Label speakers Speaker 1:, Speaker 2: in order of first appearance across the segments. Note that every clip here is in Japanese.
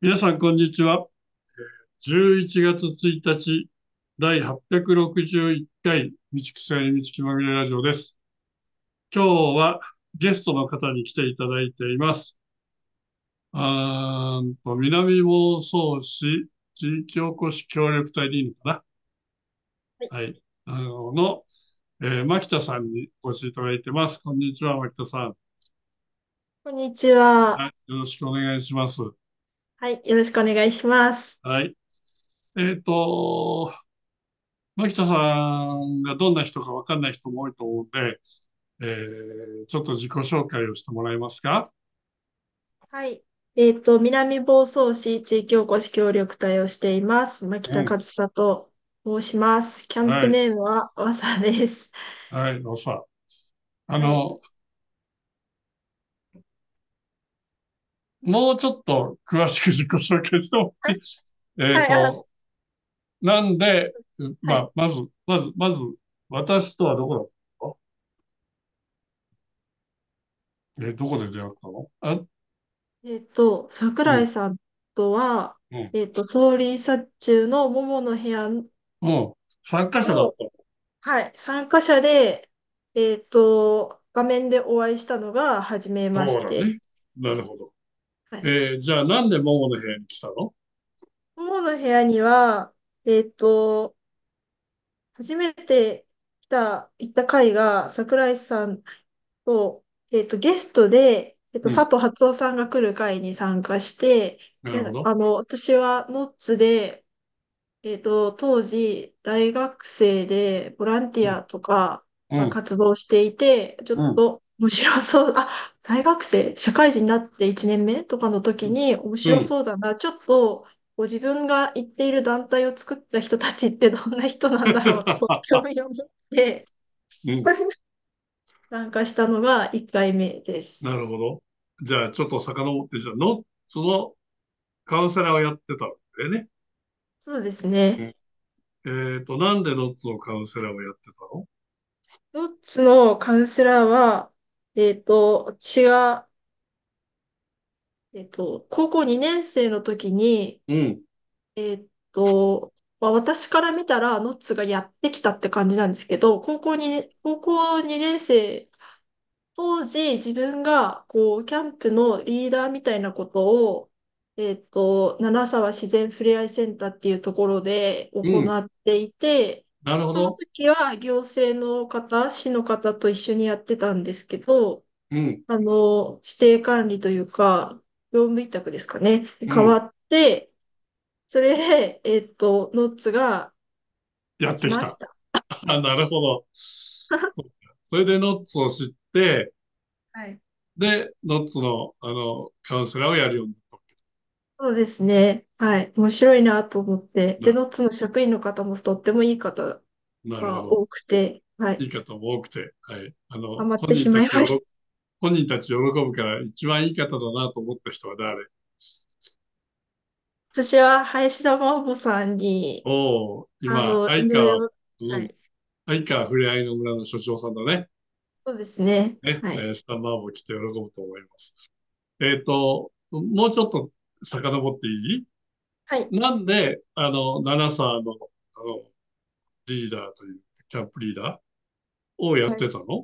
Speaker 1: 皆さん、こんにちは。11月1日、第861回、道草に道気まみれラジオです。今日はゲストの方に来ていただいています。南房総市地域おこし協力隊でいいのか
Speaker 2: はい、
Speaker 1: な。はい。牧田さんにお越しいただいてます。こんにちは、牧田さん。
Speaker 2: こんにちは。
Speaker 1: はい。よろしくお願いします。
Speaker 2: はい、よろしくお願いします。
Speaker 1: はい。えっと、牧田さんがどんな人かわかんない人も多いと思うんで、ちょっと自己紹介をしてもらえますか？
Speaker 2: はい。南房総市地域おこし協力隊をしています。牧
Speaker 1: うん。
Speaker 2: 田和沙と申します。キャンプ
Speaker 1: はい。
Speaker 2: ネームはわさです。
Speaker 1: はい。のさ、あ
Speaker 2: はい。
Speaker 1: の、もうちょっと詳しく自己紹介してもいい？えっ
Speaker 2: はい、
Speaker 1: と、なんで、
Speaker 2: はい。
Speaker 1: まず、私とはどこだったの？どこで出会ったの？
Speaker 2: 桜
Speaker 1: うん、
Speaker 2: 井さんとは、
Speaker 1: うん、
Speaker 2: 総理殺中の桃の部屋
Speaker 1: うん。参加者だっ
Speaker 2: の、
Speaker 1: たの？
Speaker 2: はい、参加者で、画面でお会いしたのが初めまして。
Speaker 1: そうだね。なるほど。
Speaker 2: はい。
Speaker 1: じゃあなんで桃の部屋に来たの？
Speaker 2: 桃の部屋には、えっと、初めて行った回が、桜井さんと、ゲストで、
Speaker 1: うん。
Speaker 2: 佐藤初夫さんが来る回に参加して、で、
Speaker 1: なるほど。
Speaker 2: 私はノッツで、当時、大学生でボランテ
Speaker 1: うん、
Speaker 2: ィアとか、まあ、
Speaker 1: うん、
Speaker 2: 活動していて、ちょっ
Speaker 1: うん、
Speaker 2: と面白そう、大学生、社会人になって1年目とかの時に面白
Speaker 1: うん。
Speaker 2: そうだな、ちょっと、こう自分が行っている団体を作った人たちってどんな人なんだろうと興味を持って、
Speaker 1: うん。
Speaker 2: 参加したのが1回目です。
Speaker 1: なるほど。じゃあ、ちょっと遡って、じゃあ、ノッツのカウンセラーをやってたんだよね。
Speaker 2: そうですね。
Speaker 1: うん。なんでノッツのカウンセラーをやってたの？
Speaker 2: ノッツのカウンセラーは、私が高校2年生の時に、
Speaker 1: うん。
Speaker 2: 私から見たら、ノッツがやってきたって感じなんですけど、高校2年生、当時自分が、こう、キャンプのリーダーみたいなことを、七沢自然ふれあいセンターっていうところで行
Speaker 1: うん。
Speaker 2: っていて、その
Speaker 1: なるほど。
Speaker 2: 時は行政の方、市の方と一緒にやってたんですけど、
Speaker 1: うん。
Speaker 2: 指定管理というか、業務委託ですかね。
Speaker 1: うん。
Speaker 2: 変わって、それで、ノッツが
Speaker 1: やってきた。
Speaker 2: 来ました。
Speaker 1: あ、なるほど。それでノッツを知って、
Speaker 2: はい。
Speaker 1: で、ノッツの、カウンセラーをやるようになっ
Speaker 2: そうですね。はい。面白いなと思って。で、
Speaker 1: た。
Speaker 2: ノッツの職員の方もとってもいい方
Speaker 1: なるほど。
Speaker 2: が多くて、はい。
Speaker 1: いい方も多くて、はい。
Speaker 2: ハマってし
Speaker 1: 本人たち
Speaker 2: まいました。
Speaker 1: 本人たち喜ぶから一番いい方だなと思った人は誰？
Speaker 2: 私は林田真帆さんに、
Speaker 1: おお、今、
Speaker 2: いろいろ、
Speaker 1: うん、
Speaker 2: はい。
Speaker 1: 相川ふれあいの村の所長さんだね。
Speaker 2: そうですね。
Speaker 1: ね、
Speaker 2: はい。
Speaker 1: スタンバーも来て喜ぶと思います。もうちょっと遡っていい？
Speaker 2: はい。
Speaker 1: なんで、七沢の、リーダーという、キャンプリーダーをやっ
Speaker 2: はい。
Speaker 1: てたの？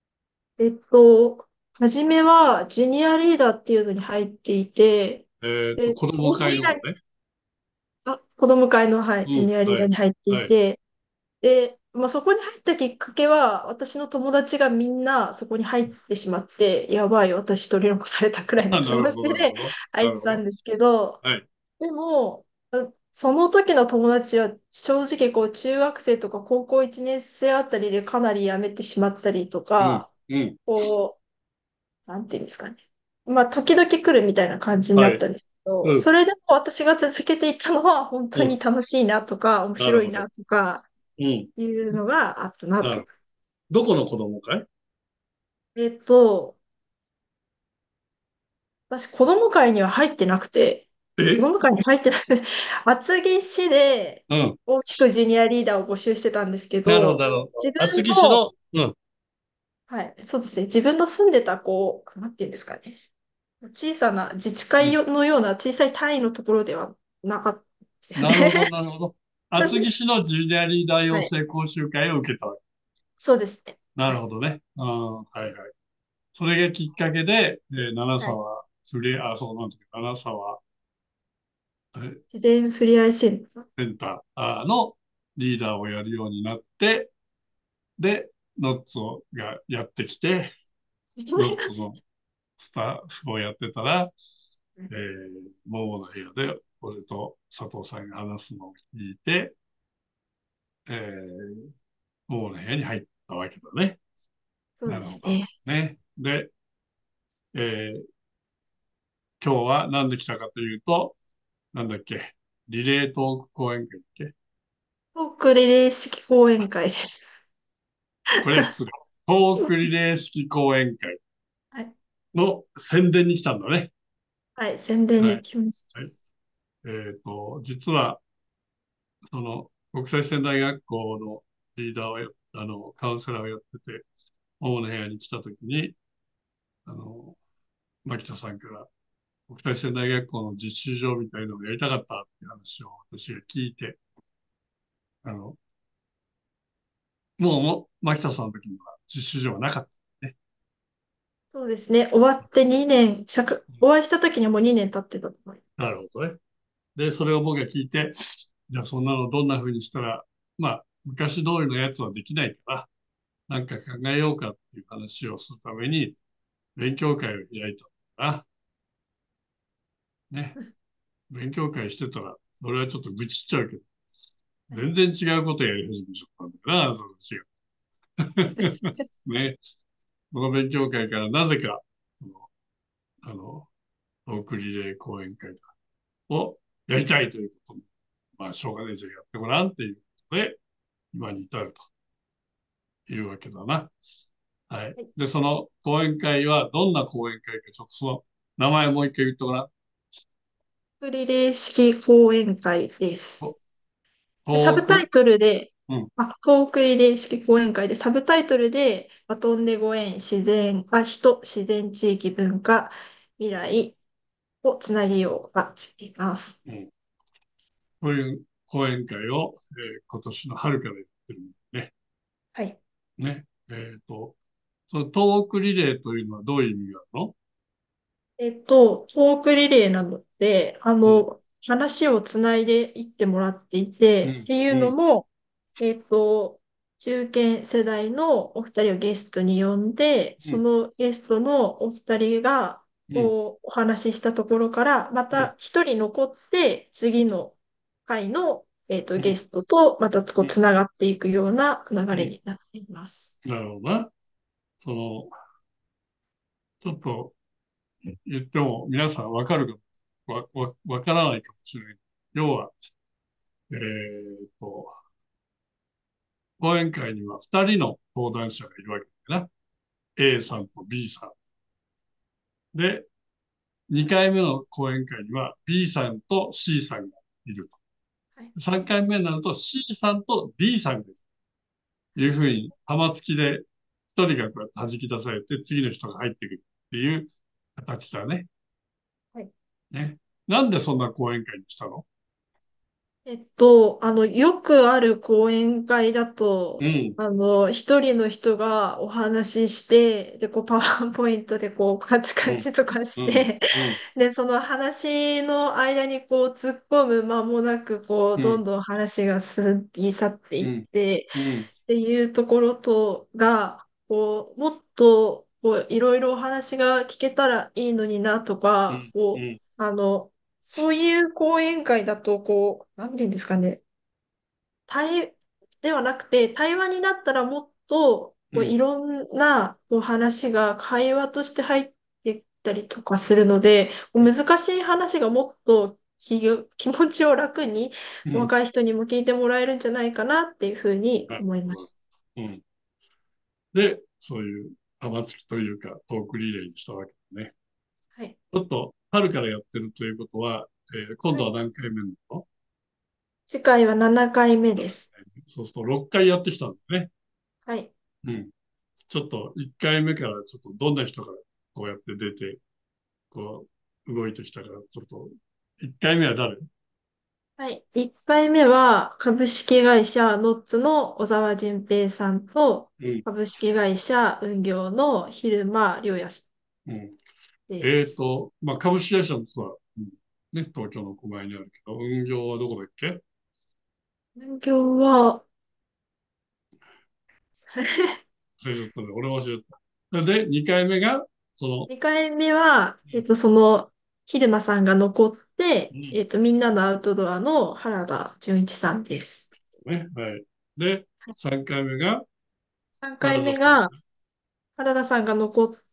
Speaker 2: 初めは、ジュニアリーダーっていうのに入っていて、
Speaker 1: 子供
Speaker 2: ジュニアリーダーに、
Speaker 1: 会の方ね。
Speaker 2: 子供会の、はい、
Speaker 1: うん、
Speaker 2: ジュニアリー
Speaker 1: はい、
Speaker 2: ダーに入ってい
Speaker 1: はい。
Speaker 2: て、で、まあ、そこに入ったきっかけは、私の友達がみんなそこに入ってしまって、やばい、私取り残されたくらいの
Speaker 1: あ、
Speaker 2: 気
Speaker 1: なるほど、
Speaker 2: 持ちで
Speaker 1: なるほど。
Speaker 2: 入っ
Speaker 1: なるほど。
Speaker 2: たんですけど、
Speaker 1: はい。
Speaker 2: でも、その時の友達は正直こう中学生とか高校1年生あたりでかなり辞めてしまったりと
Speaker 1: うん、
Speaker 2: か、
Speaker 1: うん、
Speaker 2: こなんていうんですかね。まあ、時々来るみたいな感じにな
Speaker 1: はい。
Speaker 2: ったんですけど、
Speaker 1: うん、
Speaker 2: それでも私が続けていたのは、本当に
Speaker 1: うん。
Speaker 2: 楽しいなとか、面
Speaker 1: なるほど。
Speaker 2: 白いなとか、
Speaker 1: うん。
Speaker 2: いうのがあったなと。
Speaker 1: なる。どこの子供会？
Speaker 2: えっと、私、子供会には入ってなくて、子
Speaker 1: え
Speaker 2: 供会に入ってなくて、厚木市で
Speaker 1: うん。
Speaker 2: 大きくジュニアリーダーを募集してたんですけ
Speaker 1: なるほど、
Speaker 2: ど、
Speaker 1: なるほど。
Speaker 2: 自
Speaker 1: 厚
Speaker 2: 分の、
Speaker 1: 木市の、うん、
Speaker 2: はい、そうですね、自分の住んでた、こう、なんていうんですかね。 小さな自治会
Speaker 1: うん。
Speaker 2: のような小さい単位のところではなかったですよ
Speaker 1: なるほど、
Speaker 2: ね。
Speaker 1: なるほど。厚木市のジュニアリーダー養
Speaker 2: はい。
Speaker 1: 成講習会を受けたわけ。
Speaker 2: そうですね。
Speaker 1: な
Speaker 2: はい。
Speaker 1: るほどね。うん、はいはい。それがきっかけで、七
Speaker 2: はい。
Speaker 1: 沢そうなんだけど、七沢え
Speaker 2: 自然ふれあいセンター。
Speaker 1: センターのリーダーをやるようになって、で、ノッツがやってきて、ノッツのスタッフをやってたら、モモの部屋で俺と佐藤さんが話すのを聞いて、えー、モモの部屋に入ったわけだね。
Speaker 2: そう
Speaker 1: なるほど。
Speaker 2: ですね。
Speaker 1: ね。で、えー今日は何で来たかというと、なんだっけ、リレートーク講演会だっけ。
Speaker 2: トークリレー式講演会です。
Speaker 1: これは失礼。トークリレー式講演会
Speaker 2: はい。
Speaker 1: の宣伝に来たんだね。
Speaker 2: はい。宣伝に
Speaker 1: はい。
Speaker 2: 来ました。
Speaker 1: はい。実は、国際線大学校のリーダーをカウンセラーをやってて、主の部屋に来たときに、あの、牧田さんから国際線大学校の実習場みたいなのをやりたかったっていう話を私が聞いて、あの、もう、牧田さんの時には実習場はなかったね。
Speaker 2: そうですね。終わって2年、お会いした時にはもう2年経ってたと思います。
Speaker 1: なるほどね。で、それを僕が聞いて、じゃあそんなのどんな風にしたら、まあ、昔通りのやつはできないから、なんか考えようかっていう話をするために、勉強会を開いたんだな。ね。勉強会してたら、俺はちょっと愚痴っちゃうけど、
Speaker 2: はい。
Speaker 1: 全然違うことやり始めちゃったんだよな、その違う。ね。この勉強会からなぜか、そのあの、トークリレー講演会をやりたいということで、まあ、しょうがないじゃやってごらんっていうことで、今に至るというわけだな。はい。
Speaker 2: はい。
Speaker 1: で、その講演会はどんな講演会か、ちょっとその名前もう一回言ってごらん。
Speaker 2: トークリレー式講演会です。でサブタイ
Speaker 1: トーク、
Speaker 2: トルで、
Speaker 1: うん、
Speaker 2: トークリレー式講演会で、サブタイトルで、バトンでご縁、人、自然、地域、文化、未来をつなげようがつきます。
Speaker 1: うん。こういう講演会を、今年の春からやってるんだね。
Speaker 2: はい。
Speaker 1: ね。そのトークリレーというのはどういう意味があるの？
Speaker 2: トークリレーなので、
Speaker 1: うん、
Speaker 2: 話をつないでいってもらっていて、っ
Speaker 1: うん、
Speaker 2: ていう
Speaker 1: うん、
Speaker 2: のも、中堅世代のお二人をゲストに呼んで、
Speaker 1: うん、
Speaker 2: そのゲストのお二人が、
Speaker 1: うん、
Speaker 2: お話ししたところから、ま
Speaker 1: うん、
Speaker 2: た一人残って、次の回の、
Speaker 1: うん、
Speaker 2: ゲストと、また
Speaker 1: うん、
Speaker 2: つながっていくような流れ
Speaker 1: うん。
Speaker 2: になっています。
Speaker 1: なるほどな。その、ちょっと言っても皆さんわかるか、わからないかもしれない。要は、えっと、講演会には2人の登壇者がいるわけだな。A さんと B さん。で、2回目の講演会には B さんと C さんがいる
Speaker 2: はい。
Speaker 1: と。3回目になると C さんと D さんがいるというふうに、玉突きで1人がこうやって弾き出されて、次の人が入ってくるっていう形だね。
Speaker 2: はい。
Speaker 1: ね。なんでそんな講演会にしたの？
Speaker 2: よくある講演会だと、
Speaker 1: うん、
Speaker 2: 一人の人がお話しして、で、パワーポイントでカチカ
Speaker 1: うん、
Speaker 2: チとか
Speaker 1: うん、
Speaker 2: して、
Speaker 1: うん、
Speaker 2: で、その話の間に突っ込む間もなく、
Speaker 1: うん、
Speaker 2: どんどん話が過ぎ去っていっ
Speaker 1: うん、
Speaker 2: て、
Speaker 1: うん、
Speaker 2: っていうところが、もっと、いろいろお話が聞けたらいいのになとか、
Speaker 1: うん、うん、
Speaker 2: そういう講演会だと、なんていうんですかね、ではなくて、対話になったらもっと、
Speaker 1: うん、
Speaker 2: いろんな話が会話として入ってきたりとかするので、難しい話がもっと気持ちを楽に
Speaker 1: うん。
Speaker 2: 若い人にも聞いてもらえるんじゃないかなっていうふうに
Speaker 1: なるほど。
Speaker 2: 思います。
Speaker 1: うん。で、そういう玉突きというかトークリレーにしたわけだね。
Speaker 2: はい。
Speaker 1: ちょっと春からやってるということは、今度は
Speaker 2: はい。
Speaker 1: 何回目なの？
Speaker 2: 次回は7回目です。
Speaker 1: そうすると6回やってきたんだね。
Speaker 2: はい。
Speaker 1: うん。ちょっと1回目からちょっとどんな人がこうやって出て、 こ動いてきたから、ちょっと、1回目は誰？
Speaker 2: はい。1回目は株式会社ノッツの小沢淳平さんと、
Speaker 1: うん。
Speaker 2: 株式会社運業の昼間良也さ
Speaker 1: うん。
Speaker 2: んです。
Speaker 1: まあ、株式会社もさ、ね、東京の狛江にあるけど、運業はどこだっけ？
Speaker 2: 運業は、
Speaker 1: 忘れちゃったね。俺は忘れちゃった。で、2回目が、その、
Speaker 2: 2回目は、その、昼間さんが残って、
Speaker 1: うん、
Speaker 2: みんなのアウトドアの原田純一さんです。
Speaker 1: ね、はい。で、3回目が、
Speaker 2: 3回
Speaker 1: 原田さん。
Speaker 2: 目が、原田さんが残って、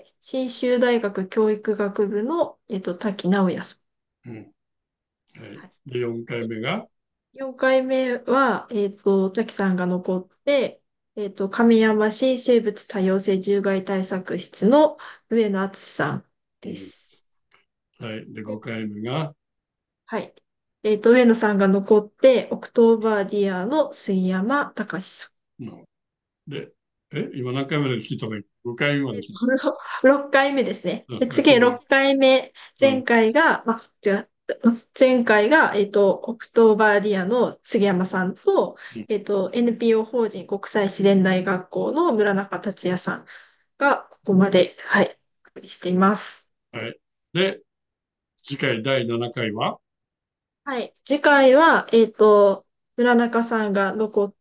Speaker 2: 信州大学教育学部の、滝直也さん。
Speaker 1: うん。はい。
Speaker 2: はい。
Speaker 1: で、4回
Speaker 2: で
Speaker 1: 目が、
Speaker 2: 4回目は、滝さんが残って、亀山市生物多様性獣害対策室の上野敦さん
Speaker 1: うん。
Speaker 2: です。
Speaker 1: はい。で、
Speaker 2: で、
Speaker 1: 5回目が、
Speaker 2: はい。上野さんが残って、オクトーバーディアの杉山隆さん。
Speaker 1: うん。で、今何回目まで聞いたの？ 5 回目まで聞い
Speaker 2: 6回目ですね。
Speaker 1: た。う
Speaker 2: で、
Speaker 1: ん、そ
Speaker 2: 次、
Speaker 1: こで。
Speaker 2: 6回目。前
Speaker 1: うん。
Speaker 2: 回が、違う。前回が、オクトーバーディアの杉山さんと、
Speaker 1: うん。
Speaker 2: NPO 法人国際自然大学校の村中達也さんが、ここまで、はい、お送りしています。
Speaker 1: はい。で、次回第7回は、
Speaker 2: はい。次回は、村中さんが残って、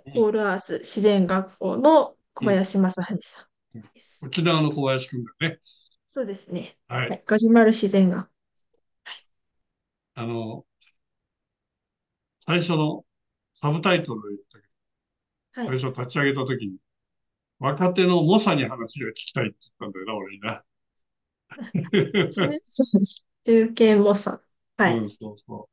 Speaker 1: うん。
Speaker 2: オールアース自然学校の小
Speaker 1: うん。
Speaker 2: 林正治さん
Speaker 1: うん。
Speaker 2: です。
Speaker 1: 沖縄の小林くんだね。
Speaker 2: そうですね。
Speaker 1: はい。
Speaker 2: はい。ガジュマル自然学校。
Speaker 1: あの、最初のサブタイトルを言ったけ
Speaker 2: はい。
Speaker 1: ど、最初立ち上げたときに、若手の猛者に話が聞きたいって言ったんだよな、俺にな。
Speaker 2: そうです。中堅模索。はい。
Speaker 1: うん、そうそう。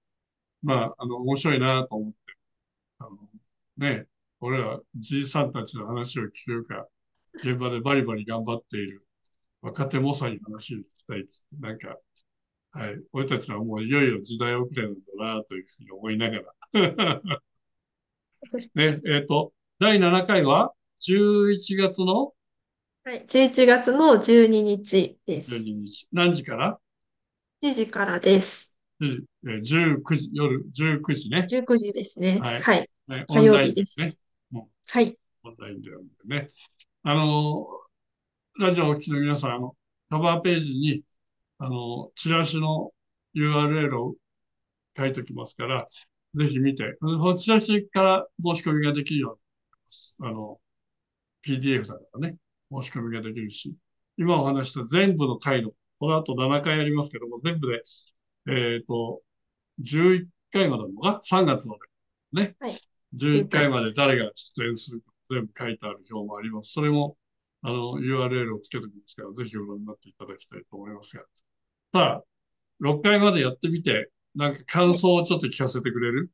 Speaker 1: まあ、面白いなと思って、あの、ね、俺らじいさんたちの話を聞くか、現場でバリバリ頑張っている若手猛者に話を聞きたいっつって、なんか、はい、俺たちはもういよいよ時代遅れなんだなというふうに思いながら。ね、第7回は11月の
Speaker 2: はい。11月の12日で
Speaker 1: 12
Speaker 2: す。
Speaker 1: 日。何時から？
Speaker 2: 1時からです。
Speaker 1: 19時、夜19時ね。
Speaker 2: 19時ですね。
Speaker 1: はい。
Speaker 2: はい。
Speaker 1: ね、オ
Speaker 2: 火
Speaker 1: ンライ
Speaker 2: 曜日です。
Speaker 1: ンでね。も
Speaker 2: はい。
Speaker 1: うオンラインでやるんでね。あの、ラジオをお聞きの皆さん、カバーページに、チラシの URL を書いておきますから、ぜひ見て、そのチラシから申し込みができるように、PDF だからね、申し込みができるし、今お話した全部の回の、この後7回やりますけども、全部で、11回までなのか？ 3 月まで。ね。
Speaker 2: はい。
Speaker 1: 11
Speaker 2: 9回。
Speaker 1: 回まで誰が出演するか全部書いてある表もあります。それも、URL をつけておきますから、ぜひご覧になっていただきたいと思いますが。さあ、6回までやってみて、なんか感
Speaker 2: はい。
Speaker 1: 想をちょっと聞かせてくれる？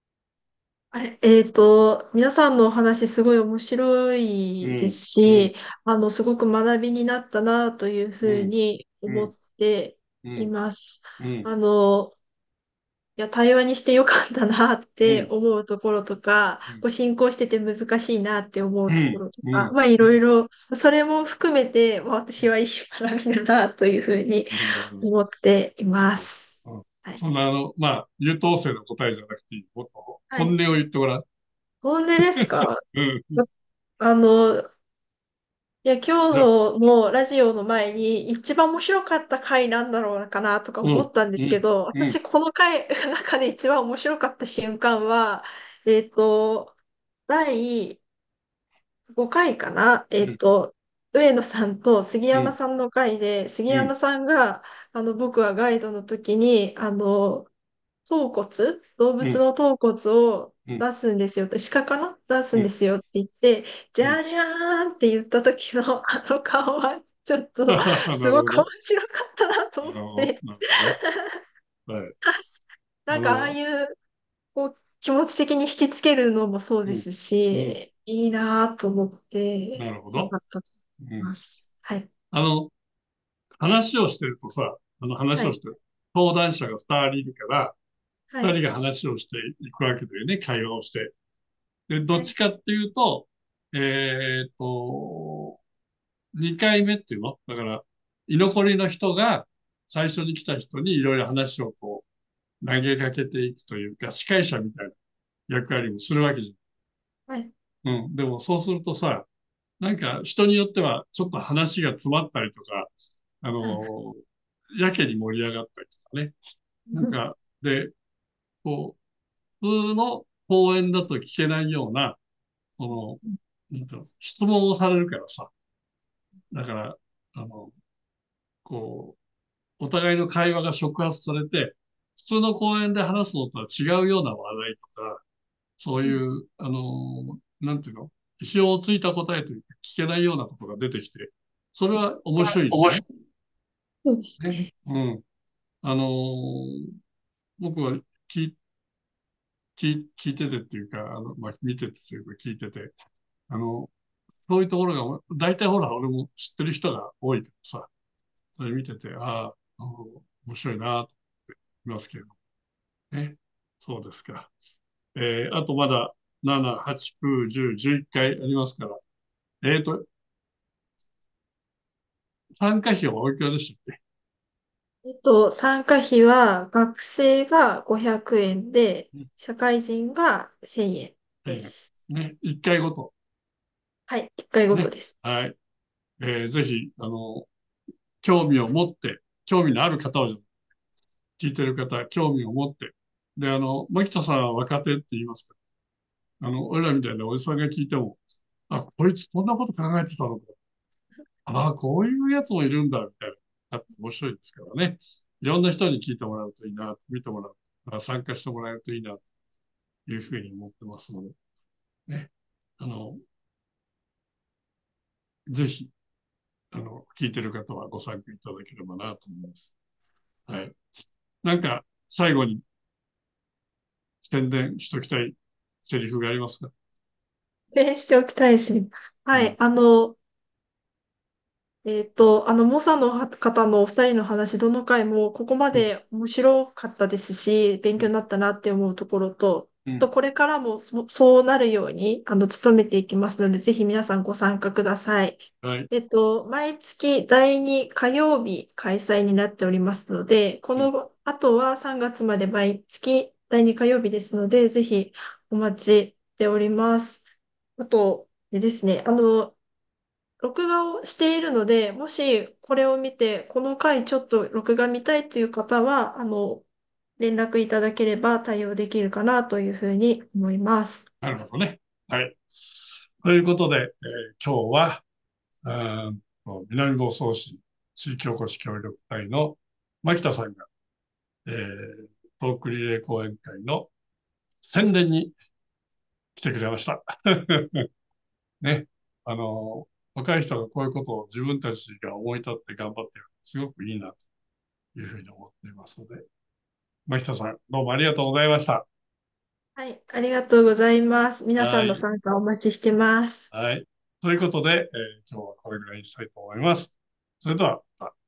Speaker 2: 皆さんのお話すごい面白
Speaker 1: うん、
Speaker 2: いです
Speaker 1: うん、
Speaker 2: し、すごく学びになったなというふう
Speaker 1: うん、
Speaker 2: に
Speaker 1: うん、
Speaker 2: 思ってい
Speaker 1: うん、
Speaker 2: ます。
Speaker 1: うん、
Speaker 2: あの、いや、対話にしてよかったなって
Speaker 1: うん、
Speaker 2: 思うところとか、
Speaker 1: うん、
Speaker 2: こう進行してて難しいなって思うとこ
Speaker 1: うん、
Speaker 2: ろとか、
Speaker 1: うん、
Speaker 2: まあいろいろ、それも含めて、私はいい学びだなというふうに
Speaker 1: なるほど。
Speaker 2: 思っています。
Speaker 1: うん。
Speaker 2: はい。
Speaker 1: そんなまあ、優等生の答えじゃなくていい。もっと
Speaker 2: はい。
Speaker 1: 本音を言ってごらん。
Speaker 2: 本音ですか？
Speaker 1: うん、
Speaker 2: あの、いや、今
Speaker 1: いや、
Speaker 2: 日のラジオの前に一番面白かった回なんだろうかなとか
Speaker 1: うん、
Speaker 2: 思ったんで
Speaker 1: うん、
Speaker 2: すけど、
Speaker 1: うん、
Speaker 2: 私この回の中で一番面白かった瞬間は、第5回かな。
Speaker 1: うん、
Speaker 2: 上野さんと杉
Speaker 1: うん、
Speaker 2: 山さんの回で、杉
Speaker 1: うん、
Speaker 2: 山さんが、僕はガイドの時に、頭骨、動
Speaker 1: うん、
Speaker 2: 物の頭骨を
Speaker 1: うん、
Speaker 2: 出すんですよ。鹿かな出す
Speaker 1: うん。
Speaker 2: んですよって言って、じ
Speaker 1: うん。
Speaker 2: ゃじゃーんって言った時のあの顔は、ちょっと、
Speaker 1: な
Speaker 2: すごく面
Speaker 1: るほど。
Speaker 2: 白かったなと思っ
Speaker 1: なるほど。
Speaker 2: て、
Speaker 1: なるほどね。はい。
Speaker 2: なんかああいう、こう、気持ち的に引きつけるのもそう
Speaker 1: うん、
Speaker 2: です
Speaker 1: うん、
Speaker 2: し、いいなと思って、
Speaker 1: なるほど。
Speaker 2: よかったと
Speaker 1: うん。
Speaker 2: 思います。はい。
Speaker 1: あの、話をしてるとさ、
Speaker 2: はい。
Speaker 1: 話をしてる。登壇者が2人いるから、
Speaker 2: はい。
Speaker 1: 2人が話をしていくわけだよね、会話をして。で、ど
Speaker 2: はい。
Speaker 1: っちかっていうと、えっと、2回目っていうのだから、居残りの人が、 最初に来た人にいろいろ話をこう投げかけていくというか、司会者みたいな役割もするわけじ
Speaker 2: はい。
Speaker 1: ゃん。うん。でもそうするとさ、なんか人によってはちょっと話が詰まったりとか、あ
Speaker 2: はい。
Speaker 1: の、やけに盛り上がったりとかね。なんか、で、こう、普通の講演だと聞けないような、その、質問をされるからさ。だから、あの、こお互いの会話が触発されて、普通の講演で話すのとは違うような話題とか、そういう、なんていうの、意表をついた答えというか聞けないようなことが出てきて、それは面白いじゃない
Speaker 2: 面白い。そうです
Speaker 1: ね。
Speaker 2: ね。
Speaker 1: うん。あの僕は聞いててっていうか、まあ、見ててというか聞いてて、あの、そういうところが、大体ほら、俺も知ってる人が多いけどさ、それ見てて、面白いなと思っていますけれどね。そうですか。あとまだ7、8、9、10、11回ありますから。参加費はおいくらでしたっ
Speaker 2: 参加費は学生が500円で、
Speaker 1: け？
Speaker 2: 社会人が1000円
Speaker 1: うん。
Speaker 2: です。
Speaker 1: ね、1回ごと。
Speaker 2: はい。1回ごと
Speaker 1: ね。
Speaker 2: です。
Speaker 1: はい。ぜひ、興味を持って、興味のある方を聞いてる方、興味を持って。で、牧田さんは若手って言いますか？俺らみたいなおじさんが聞いても、あ、こいつこんなこと考えてたのか。こういうやつもいるんだ、みたいな。面白いですからね。いろんな人に聞いてもらうといいな、見てもらう、参加してもらえるといいな、というふうに思ってますので、ね。あの、ぜひ、聞いてる方はご参加いただければなと思います。はい。なんか、最後に宣伝しときたいセリフがありますか？
Speaker 2: しておきたいですね。はい。
Speaker 1: うん。
Speaker 2: 猛者の方のお二人の話、どの回もここま
Speaker 1: うん。
Speaker 2: で面白かったですし、勉
Speaker 1: うん。
Speaker 2: 強になったなって思うところと、
Speaker 1: うん。
Speaker 2: あとこれからもそうなるように、努めていきますので、ぜひ皆さんご参加ください。
Speaker 1: はい。
Speaker 2: 毎月第2火曜日開催になっておりますので、こ
Speaker 1: うん。
Speaker 2: の後は3月まで毎月第2火曜日ですので、ぜひお待ちしております。あと、ですね、録画をしているので、もしこれを見て、この回ちょっと録画見たいという方は、連絡いただければ対応できるかなというふうに思います。
Speaker 1: なるほどね。はい。ということで、今日は、南房総市地域おこし協力隊の牧田さんが、トークリレー講演会の宣伝に来てくれました。ね。若い人がこういうことを自分たちが思い立って頑張ってる。すごくいいなというふうに思っていますので、牧田さん、どうもありがとうございました。
Speaker 2: はい、ありがとうございます。皆さんの
Speaker 1: はい。
Speaker 2: 参加お待ちしてます。
Speaker 1: はい。ということで、今日はこれぐらいにしたいと思います。それでは、